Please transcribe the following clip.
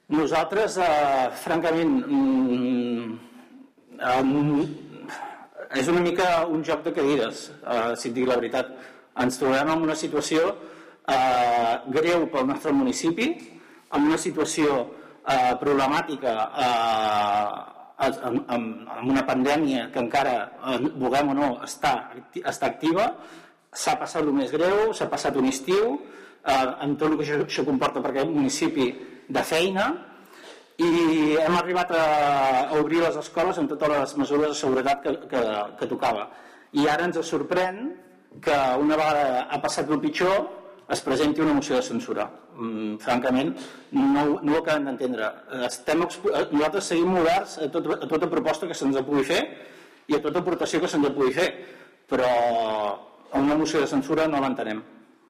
Nosaltres, francament, és una mica un joc de cadires, si et dic la veritat. Ens trobem en una situació greu pel nostre municipi, en una situació problemàtica, amb una pandèmia que encara, vulguem o no, està activa. S'ha passat el més greu, s'ha passat un estiu, amb tot el que això comporta per aquest municipi de feina, i hem arribat a obrir les escoles amb totes les mesures de seguretat que tocava. I ara ens sorprèn que una vegada ha passat el pitjor es presenti una moció de censura. Francament, no ho acabem d'entendre. Nosaltres seguim oberts a tota proposta que se'ns pugui fer i a tota aportació que se'ns pugui fer, però una moció de censura no l'entenem.